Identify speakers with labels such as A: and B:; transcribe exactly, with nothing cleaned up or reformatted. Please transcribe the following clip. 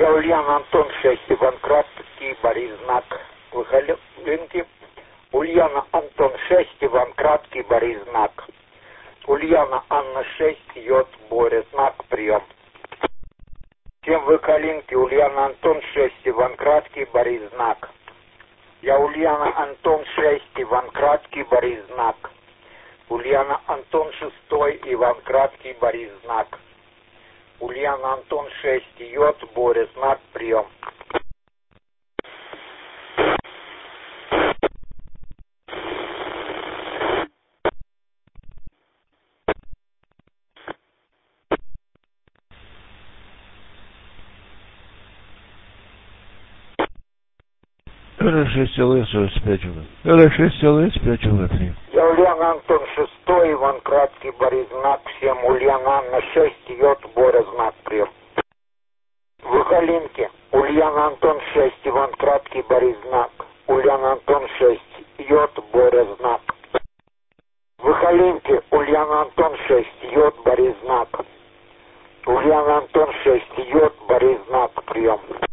A: Я Ульяна Антон шесть, Иван Краткий, Борис знак. Выхоленки. Ульяна Антон шесть, Иван Краткий, Борис знак. Ульяна Анна шесть, Йод Боря знак, прием. Всем выколинки. Ульяна Антон шесть, Иван Краткий, Борис знак. Я Ульяна Антон шесть, Иван Краткий, Борис знак. Ульяна Антон шесть, Иван Краткий, Борис знак. Ульяна Антон шесть, Йод Боря знак, прием.
B: эр шесть эл эс сорок пять уже. эр шесть эл эс пять уже три.
A: Я Ульяна Антон шесть, Иван Краткий, Борис знак, всем. Ульяна Анна шесть, Йод Боря знак, прием. Выхолинки. Ульяна Антон шесть, Иван Краткий, Борис знак. Ульяна Антон шесть, Йод Боря знак. Выхолинки. Ульяна Антон шесть, Йод Борис знак. Ульяна Антон шесть, Йод Борис знак, прием.